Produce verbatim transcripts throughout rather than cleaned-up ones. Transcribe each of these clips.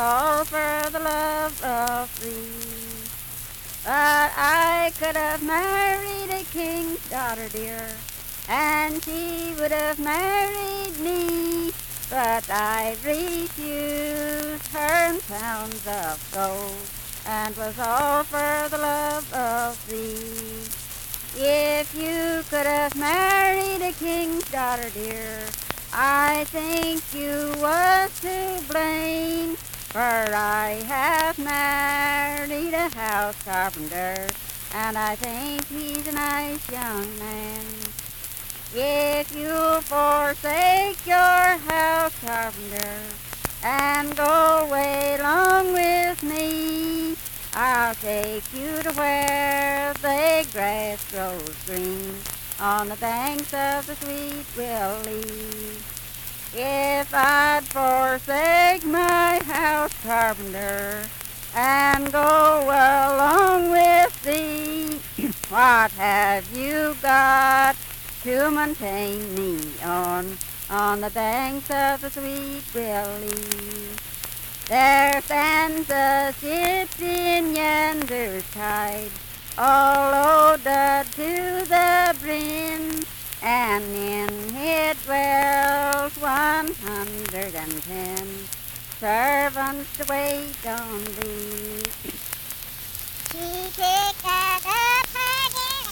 all for the love of thee. But I could have married a king's daughter, dear, and she would have married me. But I refused her and pounds of gold, and was all for the love of thee. If you could have married a king's daughter, dear, I think you was to blame. For I have married a house carpenter, and I think he's a nice young man. If you forsake your house carpenter and go away along with me, I'll take you to where the grass grows green on the banks of the Sweet Willie. If I'd forsake my house carpenter and go along with thee, what have you got to maintain me on, on the banks of the Sweet Willie? There stands a ship in yander's tide, all loaded to the brim, and in it dwells one hundred and ten servants to wait on thee. She picked up her dear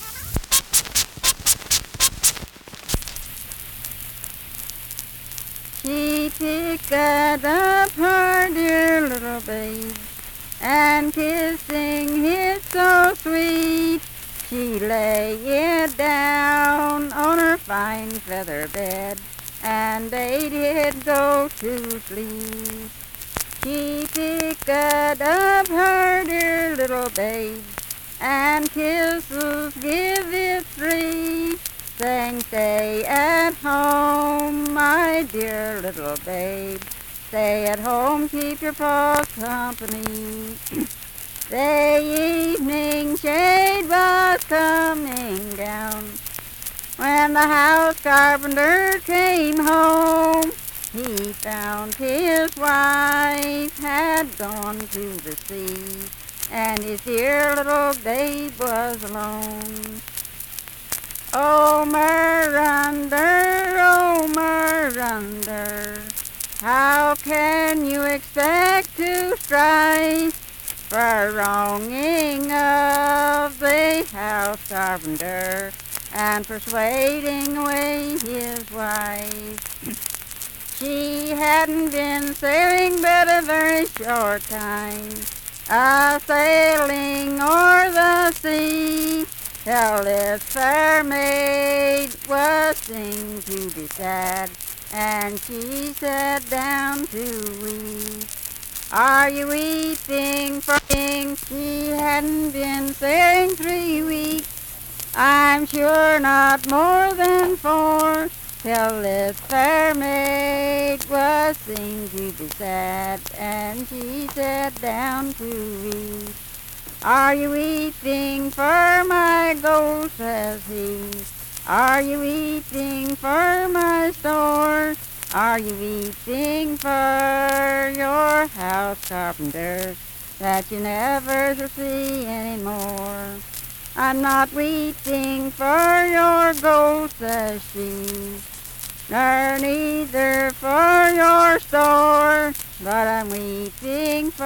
She picked up her dear little babe, and kissing it so sweet, she lay it down on her fine feather bed, and bade it go to sleep. She picked up her dear little babe, and kisses give it three, saying, stay at home, my dear little babe, stay at home, keep your paws company. The evening shade was coming down when the house carpenter came home. He found his wife had gone to the sea, and his dear little babe was alone. Oh, Miranda, oh, Miranda, how can you expect to strive for wronging of the house carpenter and persuading away his wife? She hadn't been sailing but a very short time, a sailing o'er the sea, till this fair maid was seen to be sad, and she sat down to weep. Are you weeping for things she hadn't been sailing three weeks? I'm sure not more than four, till this fair maid was seen to be sad, and she sat down to weep. Are you weeping for my ghost, says he? Are you weeping for my store? Are you weeping for your house carpenters that you never shall see anymore? I'm not weeping for your ghost, says she, nor neither for your store, but I'm weeping for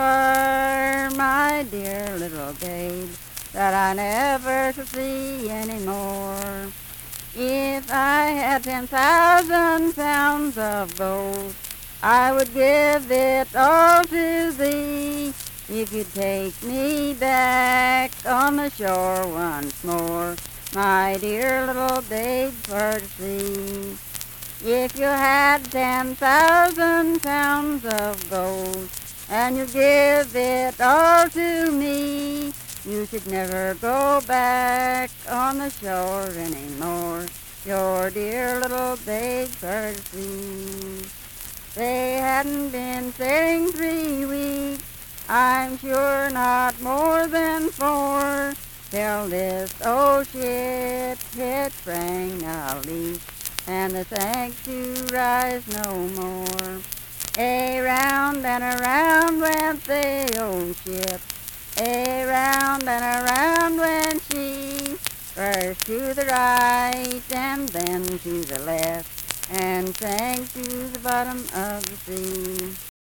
my dear little babe that I never shall see anymore. If I had ten thousand pounds of gold, I would give it all to thee, if you'd take me back on the shore once more, my dear little babe for to see. If you had ten thousand pounds of gold, and you give it all to me, you should never go back on the shore anymore, your dear little babe for to see. They hadn't been sailing three weeks, I'm sure not more than four, till this old ship hit sprang a leak, and the sank to rise no more. Around and around went went the old ship, around and around went she, first to the right and then to the left, and sank to the bottom of the sea.